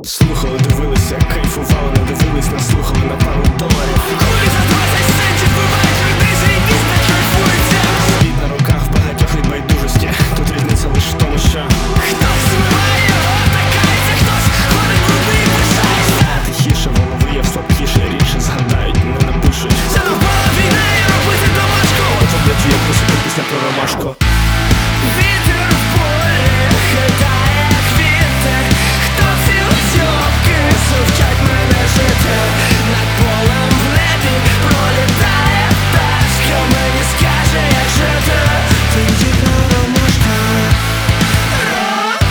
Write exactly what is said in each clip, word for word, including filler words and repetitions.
Слухали, дивилися, кайфували, не дивились, не слухали на пару доларів. Кулі за двадцять центів бувають людей, заєбісь, не кайфується. Світ на руках в багатьох від байдужості. Тут різниця лиш в тому, що Хтось змиває його, такається, хтось ходить брудний і пишається. тихіше, воно вияв слабкіше, рідше згадають, не напишуть. Задовбала війна і робити домашку. Ото блять як писати пісня про ромашку. Вітер в полі хитає квіти. Хто ці листівки сувчать мене жити? Над полем в небі пролітає пташка. Мені скаже, як жити. Тендітна ромашка. Ромашка.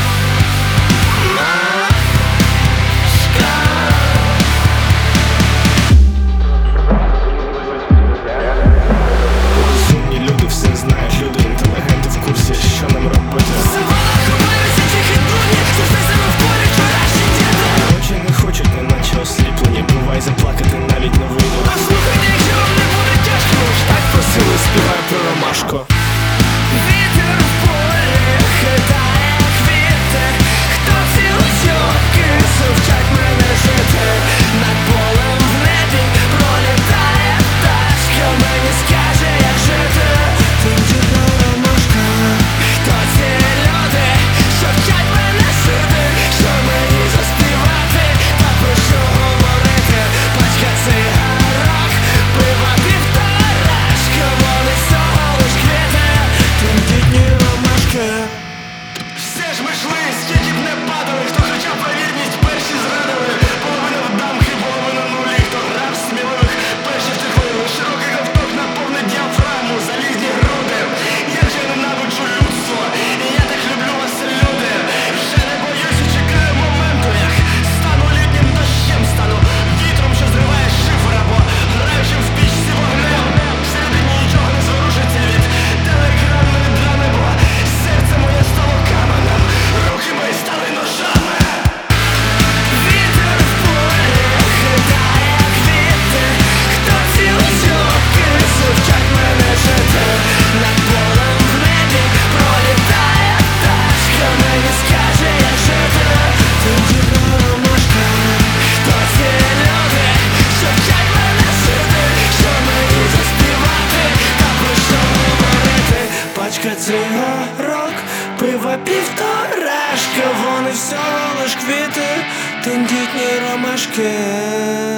Розумні люди все знають, люди інтелігенти в курсі, що нам робити. Завала ховаються тихі дурні, що все себе в полі вчорашні діти. Очі не хочуть, неначе осліплені. Бувай, заплакати навіть не вийду. Послухайте, якщо вам не буде тяжко. Так просили, співаю про ромашку. Вітер в полі хитає квіти. Хто ці листівки сувчать мене жити? Над полем в небі пролітає пташка. Мені скаже, як жити. Тендітна ромашка. Хто ці люди, що вчать мене жити? Що мені заспівати, та про що говорити? Пачка цигарок, пива півторашка. Вони всього лиш квіти. Тендітні ромашки. Все ж ми йшли, скільки б не падали. Хто хоча про вірність, перші зрадили. Половина в дамки, половина нулі. Хто грав сміливих, перші втекли. Широкий ковток наповнить діафрагму, залізні груди. Я вже ненавиджу людство, і я так люблю вас, люди. Вже не боюсь і чекаю моменту, як стану літнім дощем, стану вітром, що зриває шифр, або граючим в пічці вогнем. Всередині нічого не зворушиться від телеекранної драми, бо серце моє стало каменем, руки мої стали ножами. Вітер в полі хитає квіти. Хто ці листівки сувчать мене жити? Над полем в небі пролітає пташка. Мені скаже, як жити. Тендітна ромашка. Хто ці люди, що вчать мене жити? Що мені заспівати, та про що говорити? Пачка цигарок, пива півторашка. Вони всього лиш квіти, тендітні ромашки.